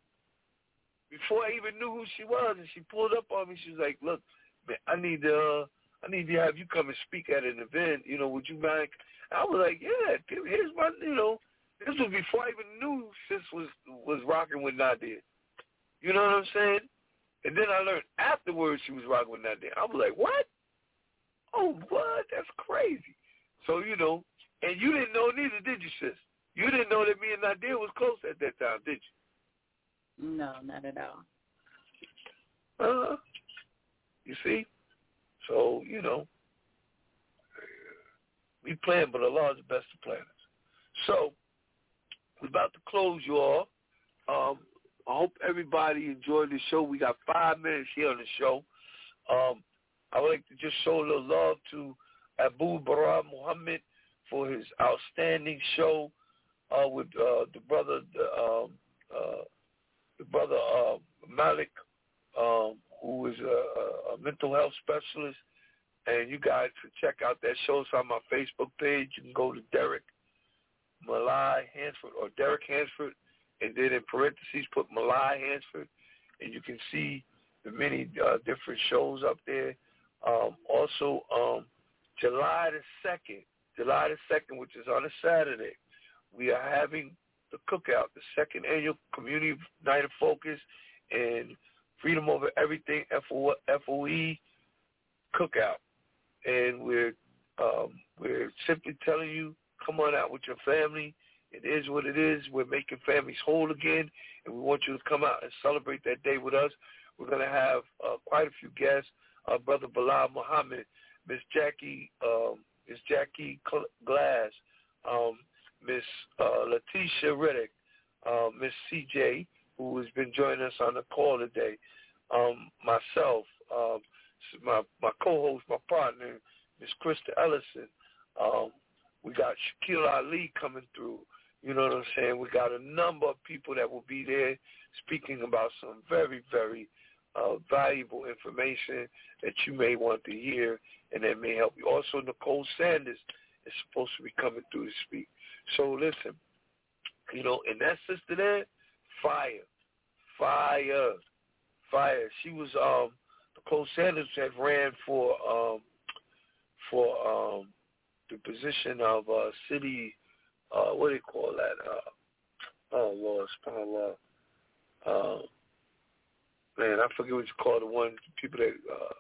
Before I even knew who she was, and she pulled up on me, she was like, look, man, I need to, uh, I need to have you come and speak at an event. You know, would you mind? I was like, yeah, here's my, you know, this was before I even knew Sis was, was rocking with Nadir. You know what I'm saying? And then I learned afterwards she was rocking with Nadir. I was like, what? Oh, what? That's crazy. So, you know, and you didn't know neither, did you, Sis? You didn't know that me and Nadir was close at that time, did you? No, not at all. Uh, you see? So, you know, we plan, but Allah is the best of planners. So, we're about to close, you all. Um, I hope everybody enjoyed the show. We got five minutes here on the show. Um, I would like to just show a little love to Abu Bara Muhammad for his outstanding show uh, with uh, the brother, the, um, uh, the brother uh, Malik, um, who is a, a mental health specialist. And you guys can check out that show. It's on my Facebook page. You can go to Derek Malai Hansford or Derek Hansford, and then in parentheses put Malai Hansford, and you can see the many uh, different shows up there. Um, also, um, July the second, July the second, which is on a Saturday, we are having the cookout, the second annual Community Night of Focus and Freedom Over Everything F O E cookout. And we're um, we're simply telling you, come on out with your family. It is what it is. We're making families whole again, and we want you to come out and celebrate that day with us. We're going to have uh, quite a few guests. Uh, Brother Bilal Muhammad, Miss Jackie, um, Miss Jackie Glass, um, Miss uh, Letitia Riddick, uh, Miss C J, who has been joining us on the call today, um, myself, um, my my co-host, my partner, Miss Krista Ellison. Um, we got Shaquille Ali coming through. You know what I'm saying? We got a number of people that will be there speaking about some very, very uh, valuable information that you may want to hear and that may help you. Also, Nicole Sanders is supposed to be coming through to speak. So listen, you know, and that sister there, fire, fire, fire. She was, um, Nicole Sanders had ran for, um, for um, the position of uh, city, uh, what do you call that? Uh, oh, Lord, subhanAllah. Uh, man, I forget what you call the one, people that, uh,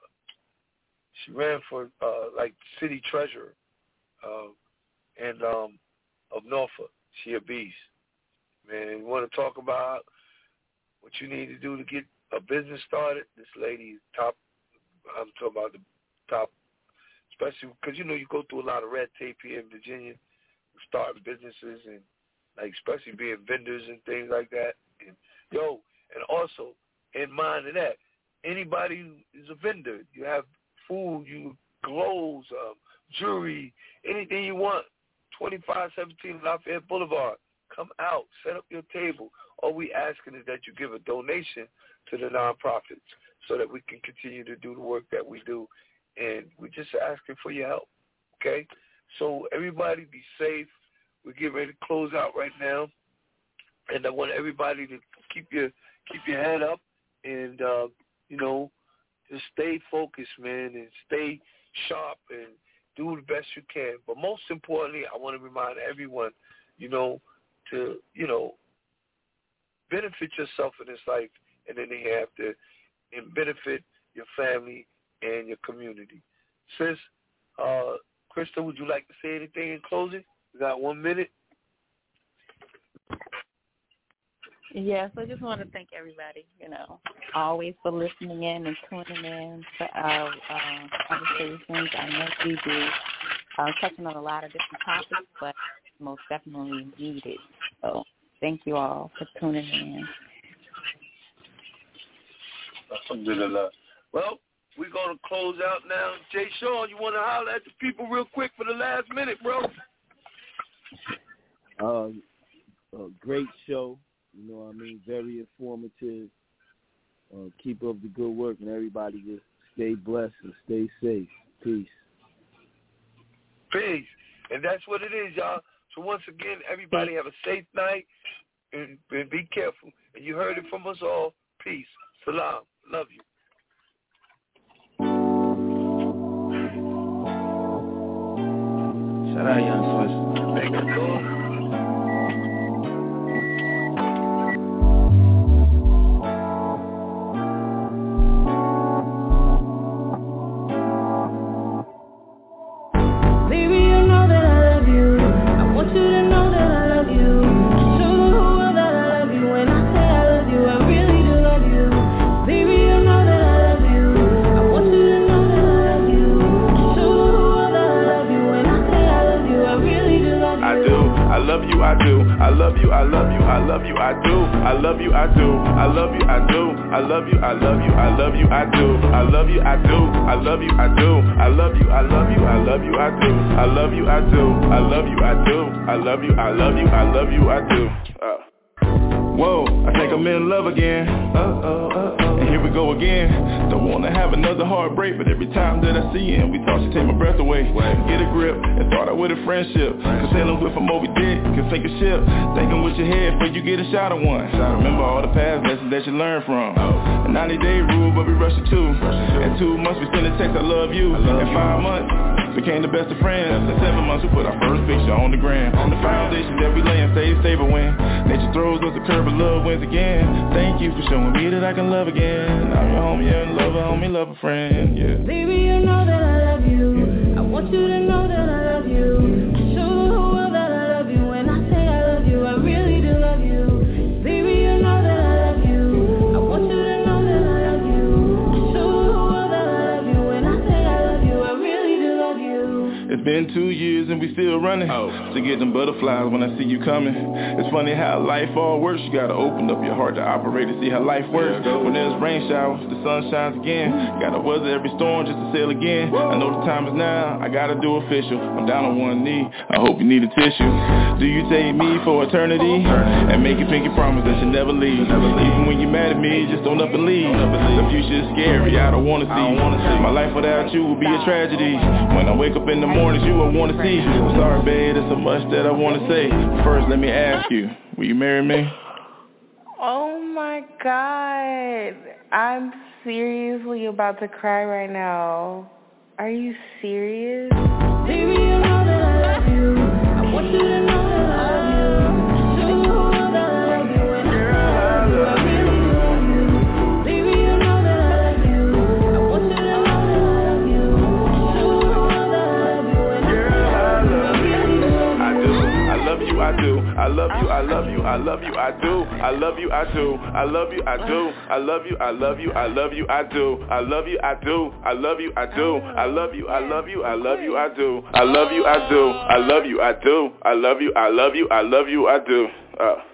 she ran for, uh, like, city treasurer uh, and um, of Norfolk. She a beast. Man, you want to talk about what you need to do to get a business started? This lady is top, I'm talking about the top, especially because, you know, you go through a lot of red tape here in Virginia, starting businesses and, like, especially being vendors and things like that. And, yo, and also, in mind of that, anybody who is a vendor, you have food, you clothes, um, jewelry, anything you want, twenty-five seventeen Lafayette Boulevard, come out, set up your table. All we asking is that you give a donation to the nonprofits so that we can continue to do the work that we do. And we're just asking for your help, okay? So everybody be safe. We're getting ready to close out right now. And I want everybody to keep your keep your head up and, uh, you know, just stay focused, man, and stay sharp and do the best you can. But most importantly, I want to remind everyone, you know, to, you know, benefit yourself in this life, and then they have to and benefit your family and your community. Sis, uh, Krista, would you like to say anything in closing? We got one minute. Yes, I just want to thank everybody, you know, always for listening in and tuning in to our uh, conversations. I know we do uh, touching on a lot of different topics, but most definitely needed. So thank you all for tuning in. Alhamdulillah. Well, we're going to close out now. Jay Sean, you want to holler at the people real quick for the last minute, bro? Um, a great show. You know what I mean? Very informative. Uh, keep up the good work, and everybody just stay blessed and stay safe. Peace. Peace. And that's what it is, y'all. So once again, everybody have a safe night and, and be careful. And you heard it from us all. Peace. Salam. Love you. Shout out Young Swiss. Thank you, Lord. I really love you, I do. I love you, I do. I love you, I love you, I love you, I do. I love you, I do. I love you, I do. I love you, I love you, I love you, I do. I love you, I do. I love you, I do. I love you, I love you, I love you, I do. Uh. Whoa, I think I'm in love again. Uh-oh, uh-oh. And here we go again. Don't wanna have another heartbreak, but every time that I see him, we talk, she take my breath away. Get a grip and start out with a friendship. Cause sailing with a Moby Dick can sink a ship. Thinking with your head before you get a shot of one. Remember all the past lessons that you learned from. A ninety day rule, but we rush it too. In two months we send a text, I love you. In five months became the best of friends. In seven months we put our first picture on the gram. On the foundation that we lay and stay stable when nature throws us a curve, but love wins again. Thank you for showing me that I can love again. I'm your homie and lover, homie, lover, friend, yeah. Baby, you know that I love you. I want you to know that I love you. Show the whole world that I love you. When I say I love you, I really do love you. Baby, you know that I love you. I want you to know that I love you. Show the whole world that I love you. When I say I love you, I really do love you. It's been two years and we still running. Oh. To get them butterflies when I see you coming. It's funny how life all works. You gotta open up your heart to operate to see how life works. When there's rain showers, the sun shines again. Gotta weather every storm just to sail again. I know the time is now, I gotta do official. I'm down on one knee, I hope you need a tissue. Do you take me for eternity? And make a pinky promise that you never leave. Even when you're mad at me, just don't up and leave. The future is scary, I don't wanna see. My life without you will be a tragedy. When I wake up in the mornings, you will wanna see. I'm sorry, babe, there's so much that I wanna say. First, let me ask you, will you marry me? Oh my God, I'm seriously about to cry right now. Are you serious? Baby, you know that I love you. I want you to know that I love you. Show the whole world that I love you. When I say I love you, I really do love you. Baby, you know that I love you. I want you to know that I love you. Show the whole world that I love you. When I say I love you, I really do love you. I do, I love you, I do. I love you, I love you, I love you, I do. I love you, I do. I love you, I do. I love you, I love you, I love you, I do. I love you, I do. I love you, I do. I love you, I love you, I love you, I do. I love you, I do. I love you, I do. I love you, I love you, I love you, I do. Uh.